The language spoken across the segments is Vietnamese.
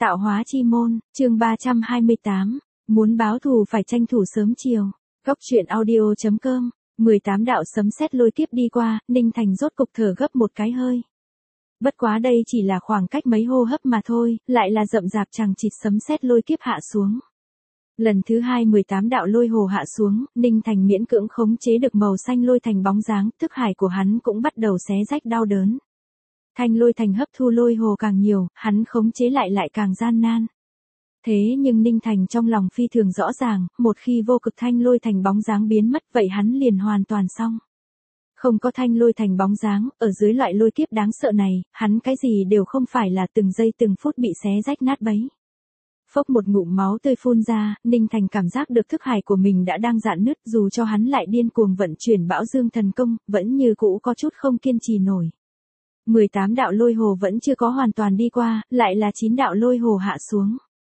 Tạo hóa chi môn, chương 328, muốn báo thù phải tranh thủ sớm chiều. Góc truyện audio.com, 18 đạo sấm sét lôi kiếp đi qua, Ninh Thành rốt cục thở gấp một cái hơi. Bất quá đây chỉ là khoảng cách mấy hô hấp mà thôi, lại là rậm rạp chằng chịt sấm sét lôi kiếp hạ xuống. Lần thứ 2 18 đạo lôi hồ hạ xuống, Ninh Thành miễn cưỡng khống chế được màu xanh lôi thành bóng dáng, thức hải của hắn cũng bắt đầu xé rách đau đớn. Thanh lôi thành hấp thu lôi hồ càng nhiều, hắn khống chế lại càng gian nan. Thế nhưng Ninh Thành trong lòng phi thường rõ ràng, một khi vô cực thanh lôi thành bóng dáng biến mất vậy hắn liền hoàn toàn xong. Không có thanh lôi thành bóng dáng, ở dưới loại lôi kiếp đáng sợ này, hắn cái gì đều không phải là từng giây từng phút bị xé rách nát bấy. Phốc một ngụm máu tươi phun ra, Ninh Thành cảm giác được thức hải của mình đã đang rạn nứt, dù cho hắn lại điên cuồng vận chuyển Bão Dương thần công, vẫn như cũ có chút không kiên trì nổi. 18 đạo lôi hồ vẫn chưa có hoàn toàn đi qua, lại là 9 đạo lôi hồ hạ xuống.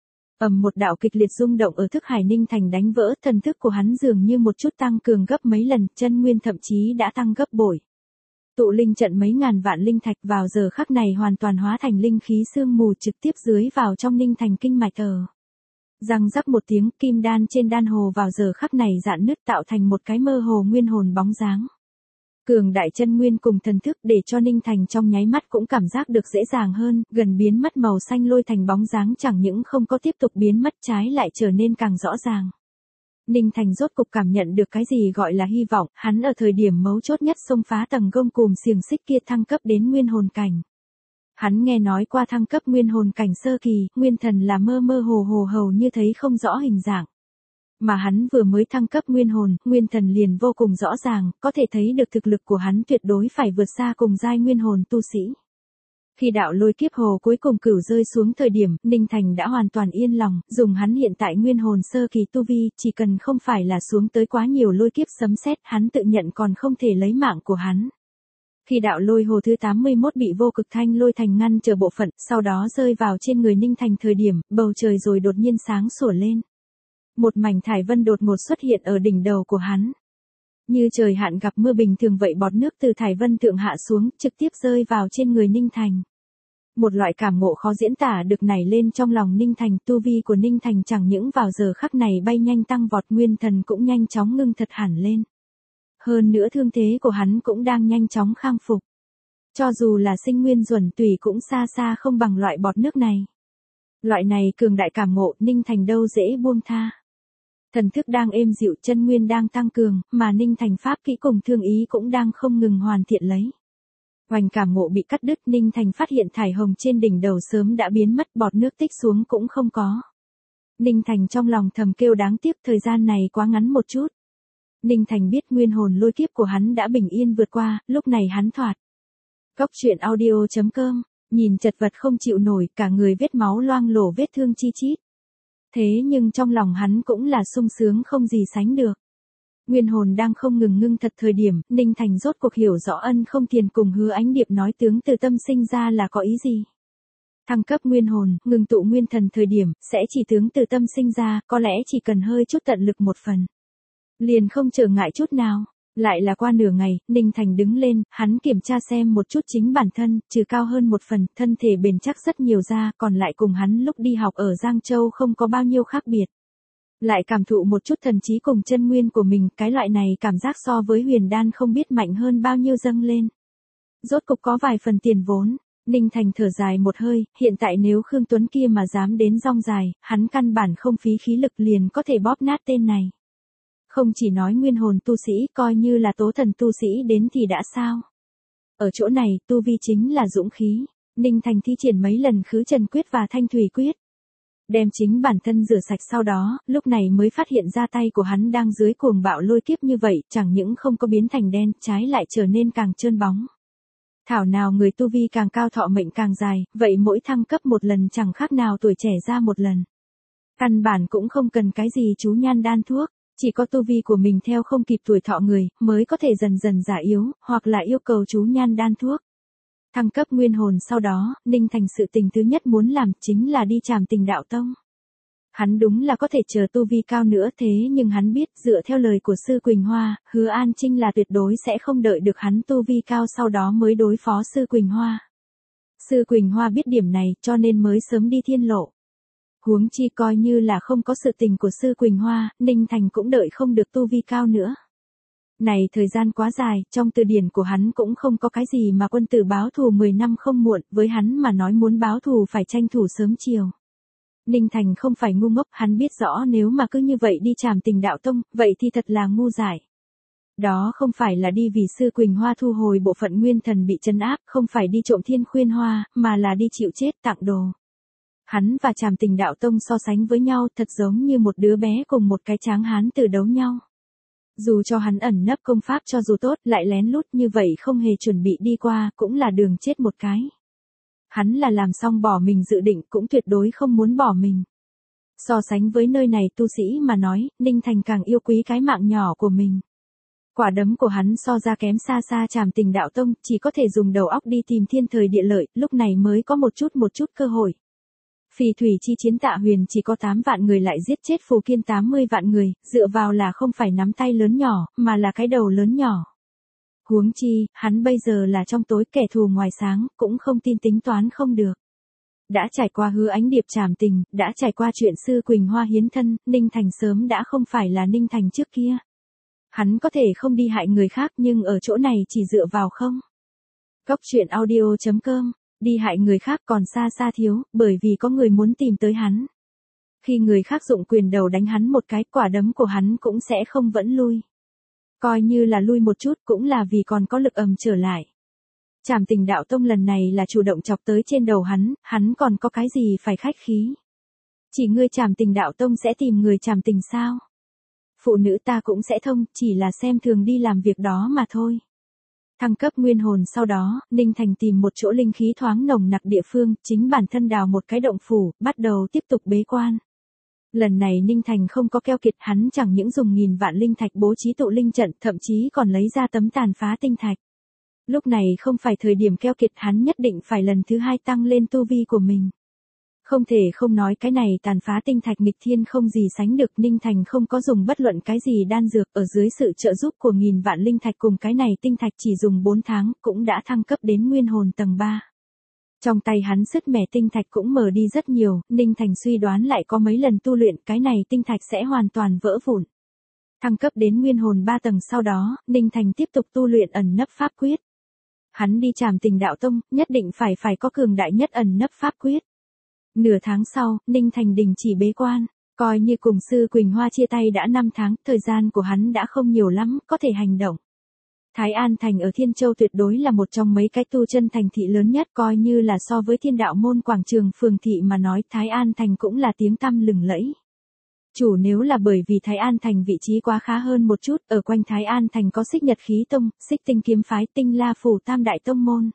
Một đạo kịch liệt rung động ở thức hải Ninh Thành đánh vỡ, thần thức của hắn dường như một chút tăng cường gấp mấy lần, chân nguyên thậm chí đã tăng gấp bội. Tụ linh trận mấy ngàn vạn linh thạch vào giờ khắc này hoàn toàn hóa thành linh khí sương mù trực tiếp dưới vào trong Ninh Thành kinh mạch thờ. Răng rắc một tiếng, kim đan trên đan hồ vào giờ khắc này rạn nứt tạo thành một cái mơ hồ nguyên hồn bóng dáng. Cường đại chân nguyên cùng thần thức để cho Ninh Thành trong nháy mắt cũng cảm giác được dễ dàng hơn, gần biến mất màu xanh lôi thành bóng dáng chẳng những không có tiếp tục biến mất trái lại trở nên càng rõ ràng. Ninh Thành rốt cục cảm nhận được cái gì gọi là hy vọng, hắn ở thời điểm mấu chốt nhất xông phá tầng gông cùm xiềng xích kia thăng cấp đến nguyên hồn cảnh. Hắn nghe nói qua thăng cấp nguyên hồn cảnh sơ kỳ, nguyên thần là mơ mơ hồ hồ hầu như thấy không rõ hình dạng. Mà hắn vừa mới thăng cấp nguyên hồn, nguyên thần liền vô cùng rõ ràng, có thể thấy được thực lực của hắn tuyệt đối phải vượt xa cùng giai nguyên hồn tu sĩ. Khi đạo lôi kiếp hồ cuối cùng cửu rơi xuống thời điểm, Ninh Thành đã hoàn toàn yên lòng, dùng hắn hiện tại nguyên hồn sơ kỳ tu vi, chỉ cần không phải là xuống tới quá nhiều lôi kiếp sấm sét, hắn tự nhận còn không thể lấy mạng của hắn. Khi đạo lôi hồ thứ 81 bị vô cực thanh lôi thành ngăn trở bộ phận, sau đó rơi vào trên người Ninh Thành thời điểm, bầu trời rồi đột nhiên sáng sủa lên. Một mảnh thải vân đột ngột xuất hiện ở đỉnh đầu của hắn. Như trời hạn gặp mưa bình thường vậy, bọt nước từ thải vân thượng hạ xuống, trực tiếp rơi vào trên người Ninh Thành. Một loại cảm ngộ khó diễn tả được nảy lên trong lòng Ninh Thành, tu vi của Ninh Thành chẳng những vào giờ khắc này bay nhanh tăng vọt, nguyên thần cũng nhanh chóng ngưng thật hẳn lên. Hơn nữa thương thế của hắn cũng đang nhanh chóng khang phục. Cho dù là sinh nguyên duẩn tùy cũng xa xa không bằng loại bọt nước này. Loại này cường đại cảm ngộ, Ninh Thành đâu dễ buông tha. Thần thức đang êm dịu, chân nguyên đang tăng cường, mà Ninh Thành pháp kỹ cùng thương ý cũng đang không ngừng hoàn thiện lấy. Hoành cảm ngộ bị cắt đứt, Ninh Thành phát hiện thải hồng trên đỉnh đầu sớm đã biến mất, bọt nước tích xuống cũng không có. Ninh Thành trong lòng thầm kêu đáng tiếc, thời gian này quá ngắn một chút. Ninh Thành biết nguyên hồn lôi kiếp của hắn đã bình yên vượt qua, lúc này hắn thoát. Góc truyện audio.com, nhìn chật vật không chịu nổi, cả người vết máu loang lổ, vết thương chi chít. Thế nhưng trong lòng hắn cũng là sung sướng không gì sánh được. Nguyên hồn đang không ngừng ngưng thật thời điểm, Ninh Thành rốt cuộc hiểu rõ Ân Không Thiền cùng Hứa Ánh Điệp nói tướng từ tâm sinh ra là có ý gì. Thăng cấp nguyên hồn, ngừng tụ nguyên thần thời điểm, sẽ chỉ tướng từ tâm sinh ra, có lẽ chỉ cần hơi chút tận lực một phần. Liền không trở ngại chút nào. Lại là qua nửa ngày, Ninh Thành đứng lên, hắn kiểm tra xem một chút chính bản thân, trừ cao hơn một phần, thân thể bền chắc rất nhiều ra, còn lại cùng hắn lúc đi học ở Giang Châu không có bao nhiêu khác biệt. Lại cảm thụ một chút thần trí cùng chân nguyên của mình, cái loại này cảm giác so với huyền đan không biết mạnh hơn bao nhiêu dâng lên. Rốt cục có vài phần tiền vốn, Ninh Thành thở dài một hơi, hiện tại nếu Khương Tuấn kia mà dám đến rong dài, hắn căn bản không phí khí lực liền có thể bóp nát tên này. Không chỉ nói nguyên hồn tu sĩ, coi như là tố thần tu sĩ đến thì đã sao. Ở chỗ này, tu vi chính là dũng khí. Ninh Thành thi triển mấy lần khứ trần quyết và thanh thủy quyết. Đem chính bản thân rửa sạch sau đó, lúc này mới phát hiện ra tay của hắn đang dưới cuồng bạo lôi kiếp như vậy, chẳng những không có biến thành đen, trái lại trở nên càng trơn bóng. Thảo nào người tu vi càng cao thọ mệnh càng dài, vậy mỗi thăng cấp một lần chẳng khác nào tuổi trẻ ra một lần. Căn bản cũng không cần cái gì chú nhan đan thuốc. Chỉ có tu vi của mình theo không kịp tuổi thọ người, mới có thể dần dần già yếu, hoặc là yêu cầu chú nhan đan thuốc. Thăng cấp nguyên hồn sau đó, Ninh Thành sự tình thứ nhất muốn làm chính là đi trảm Tình Đạo Tông. Hắn đúng là có thể chờ tu vi cao nữa, thế nhưng hắn biết dựa theo lời của Sư Quỳnh Hoa, Hứa An Trinh là tuyệt đối sẽ không đợi được hắn tu vi cao sau đó mới đối phó Sư Quỳnh Hoa. Sư Quỳnh Hoa biết điểm này cho nên mới sớm đi thiên lộ. Huống chi coi như là không có sự tình của Sư Quỳnh Hoa, Ninh Thành cũng đợi không được tu vi cao nữa. Này thời gian quá dài, trong từ điển của hắn cũng không có cái gì mà quân tử báo thù 10 năm không muộn, với hắn mà nói muốn báo thù phải tranh thủ sớm chiều. Ninh Thành không phải ngu ngốc, hắn biết rõ nếu mà cứ như vậy đi trảm Tình Đạo Tông, vậy thì thật là ngu dại. Đó không phải là đi vì Sư Quỳnh Hoa thu hồi bộ phận nguyên thần bị trấn áp, không phải đi trộm Thiên Khuyên Hoa, mà là đi chịu chết tặng đồ. Hắn và trảm Tình Đạo Tông so sánh với nhau thật giống như một đứa bé cùng một cái tráng hán tử đấu nhau. Dù cho hắn ẩn nấp công pháp cho dù tốt, lại lén lút như vậy không hề chuẩn bị đi qua, cũng là đường chết một cái. Hắn là làm xong bỏ mình dự định, cũng tuyệt đối không muốn bỏ mình. So sánh với nơi này tu sĩ mà nói, Ninh Thành càng yêu quý cái mạng nhỏ của mình. Quả đấm của hắn so ra kém xa xa trảm Tình Đạo Tông, chỉ có thể dùng đầu óc đi tìm thiên thời địa lợi, lúc này mới có một chút cơ hội. Phỉ thủy chi chiến Tạ Huyền chỉ có 8 vạn người lại giết chết Phù Kiên 80 vạn người, dựa vào là không phải nắm tay lớn nhỏ, mà là cái đầu lớn nhỏ. Huống chi, hắn bây giờ là trong tối kẻ thù ngoài sáng, cũng không tin tính toán không được. Đã trải qua Hứa Ánh Điệp trảm tình, đã trải qua chuyện Sư Quỳnh Hoa hiến thân, Ninh Thành sớm đã không phải là Ninh Thành trước kia. Hắn có thể không đi hại người khác nhưng ở chỗ này chỉ dựa vào không. Góc truyện audio.com, đi hại người khác còn xa xa thiếu, bởi vì có người muốn tìm tới hắn. Khi người khác dụng quyền đầu đánh hắn một cái, quả đấm của hắn cũng sẽ không vẫn lui. Coi như là lui một chút cũng là vì còn có lực trở lại. Trảm Tình Đạo Tông lần này là chủ động chọc tới trên đầu hắn còn có cái gì phải khách khí. Chỉ ngươi Trảm Tình Đạo Tông sẽ tìm người trảm tình sao? Phụ nữ ta cũng sẽ thông, chỉ là xem thường đi làm việc đó mà thôi. Thăng cấp nguyên hồn sau đó, Ninh Thành tìm một chỗ linh khí thoáng nồng nặc địa phương, chính bản thân đào một cái động phủ, bắt đầu tiếp tục bế quan. Lần này Ninh Thành không có keo kiệt, hắn chẳng những dùng 1000 vạn linh thạch bố trí tụ linh trận, thậm chí còn lấy ra tấm tàn phá tinh thạch. Lúc này không phải thời điểm keo kiệt, hắn nhất định phải lần thứ 2 tăng lên tu vi của mình. Không thể không nói cái này tàn phá tinh thạch nghịch thiên không gì sánh được, Ninh Thành không có dùng bất luận cái gì đan dược, ở dưới sự trợ giúp của 1000 vạn linh thạch cùng cái này tinh thạch chỉ dùng 4 tháng, cũng đã thăng cấp đến nguyên hồn tầng 3. Trong tay hắn sứt mẻ tinh thạch cũng mở đi rất nhiều, Ninh Thành suy đoán lại có mấy lần tu luyện cái này tinh thạch sẽ hoàn toàn vỡ vụn. Thăng cấp đến nguyên hồn 3 tầng sau đó, Ninh Thành tiếp tục tu luyện ẩn nấp pháp quyết. Hắn đi trảm Tình Đạo Tông, nhất định phải có cường đại nhất ẩn nấp pháp quyết. Nửa tháng sau, Ninh Thành đình chỉ bế quan, coi như cùng Sư Quỳnh Hoa chia tay đã 5 tháng, thời gian của hắn đã không nhiều lắm, có thể hành động. Thái An Thành ở Thiên Châu tuyệt đối là một trong mấy cái tu chân thành thị lớn nhất, coi như là so với Thiên Đạo Môn quảng trường phường thị mà nói, Thái An Thành cũng là tiếng tăm lừng lẫy. Chủ nếu là bởi vì Thái An Thành vị trí quá khá hơn một chút, ở quanh Thái An Thành có Xích Nhật Khí Tông, Xích Tinh Kiếm Phái, Tinh La Phủ Tam Đại Tông Môn.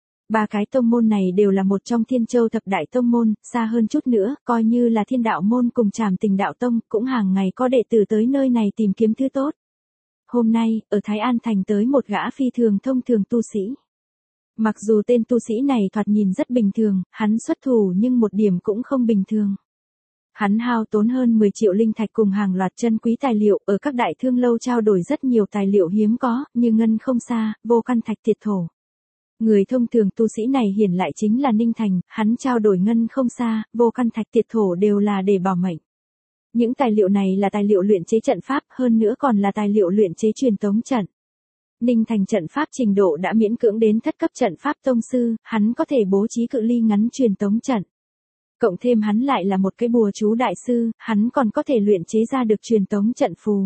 3 cái tông môn này đều là một trong Thiên Châu thập đại tông môn, xa hơn chút nữa, coi như là Thiên Đạo Môn cùng trảm Tình Đạo Tông, cũng hàng ngày có đệ tử tới nơi này tìm kiếm thứ tốt. Hôm nay, ở Thái An Thành tới một gã phi thường thông thường tu sĩ. Mặc dù tên tu sĩ này thoạt nhìn rất bình thường, hắn xuất thủ nhưng một điểm cũng không bình thường. Hắn hao tốn hơn 10 triệu linh thạch cùng hàng loạt chân quý tài liệu, ở các đại thương lâu trao đổi rất nhiều tài liệu hiếm có, như ngân không sa, vô căn thạch tiệt thổ. Người thông thường tu sĩ này hiển lại chính là Ninh Thành, hắn trao đổi ngân không sa, vô căn thạch tiệt thổ đều là để bảo mệnh. Những tài liệu này là tài liệu luyện chế trận pháp, hơn nữa còn là tài liệu luyện chế truyền tống trận. Ninh Thành trận pháp trình độ đã miễn cưỡng đến thất cấp trận pháp tông sư, hắn có thể bố trí cự ly ngắn truyền tống trận. Cộng thêm hắn lại là một cái bùa chú đại sư, hắn còn có thể luyện chế ra được truyền tống trận phù.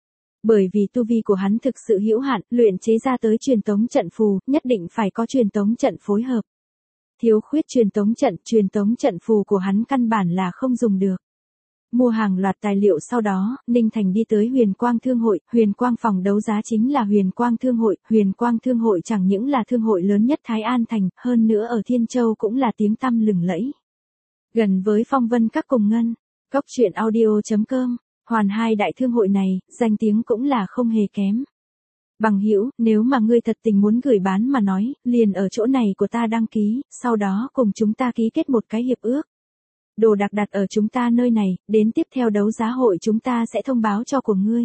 Bởi vì tu vi của hắn thực sự hữu hạn, luyện chế ra tới truyền tống trận phù, nhất định phải có truyền tống trận phối hợp. Thiếu khuyết truyền tống trận phù của hắn căn bản là không dùng được. Mua hàng loạt tài liệu sau đó, Ninh Thành đi tới Huyền Quang Thương hội, Huyền Quang phòng đấu giá chính là Huyền Quang Thương hội chẳng những là thương hội lớn nhất Thái An Thành, hơn nữa ở Thiên Châu cũng là tiếng tăm lừng lẫy. Gần với Phong Vân Các cùng Ngân, Góc truyện audio.com, Hoàn hai đại thương hội này, danh tiếng cũng là không hề kém. Bằng hữu, nếu mà ngươi thật tình muốn gửi bán mà nói, liền ở chỗ này của ta đăng ký, sau đó cùng chúng ta ký kết một cái hiệp ước. Đồ đạc đặt ở chúng ta nơi này, đến tiếp theo đấu giá hội chúng ta sẽ thông báo cho của ngươi.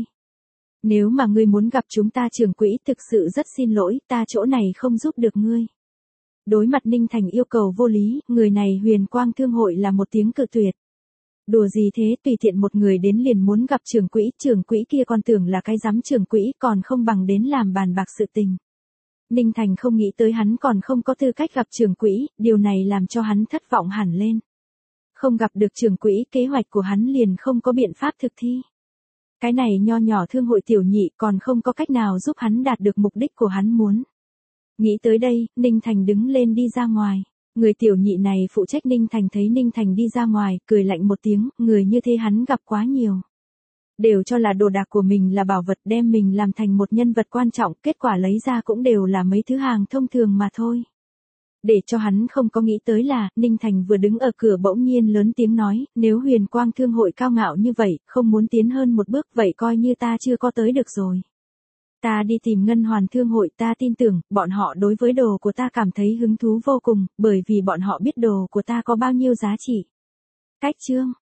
Nếu mà ngươi muốn gặp chúng ta trưởng quỹ, thực sự rất xin lỗi, ta chỗ này không giúp được ngươi. Đối mặt Ninh Thành yêu cầu vô lý, người này Huyền Quang Thương hội là một tiếng cự tuyệt. Đùa gì thế, tùy tiện một người đến liền muốn gặp trưởng quỹ kia còn tưởng là cái giám trưởng quỹ, còn không bằng đến làm bàn bạc sự tình. Ninh Thành không nghĩ tới hắn còn không có tư cách gặp trưởng quỹ, điều này làm cho hắn thất vọng hẳn lên. Không gặp được trưởng quỹ, kế hoạch của hắn liền không có biện pháp thực thi. Cái này nho nhỏ thương hội tiểu nhị còn không có cách nào giúp hắn đạt được mục đích của hắn muốn. Nghĩ tới đây, Ninh Thành đứng lên đi ra ngoài. Người tiểu nhị này phụ trách Ninh Thành thấy Ninh Thành đi ra ngoài, cười lạnh một tiếng, người như thế hắn gặp quá nhiều. Đều cho là đồ đạc của mình là bảo vật, đem mình làm thành một nhân vật quan trọng, kết quả lấy ra cũng đều là mấy thứ hàng thông thường mà thôi. Để cho hắn không có nghĩ tới là, Ninh Thành vừa đứng ở cửa bỗng nhiên lớn tiếng nói, nếu Huyền Quang Thương hội cao ngạo như vậy, không muốn tiến hơn một bước vậy coi như ta chưa có tới được rồi. Ta đi tìm Ngân Hoàn Thương hội, ta tin tưởng, bọn họ đối với đồ của ta cảm thấy hứng thú vô cùng, bởi vì bọn họ biết đồ của ta có bao nhiêu giá trị. Cách chương